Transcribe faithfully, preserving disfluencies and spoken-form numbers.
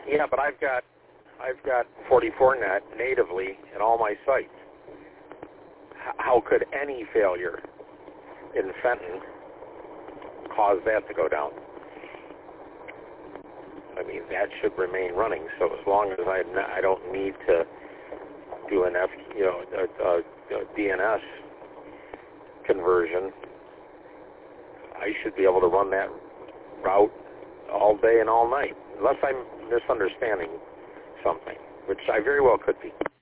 Yeah, but I've got I've got forty-four net natively in all my sites. H- how could any failure in Fenton cause that to go down? I mean, that should remain running. So as long as I I don't need to do an F, you know, a, a, a D N S conversion, I should be able to run that route all day and all night, unless I'm misunderstanding something, which I very well could be.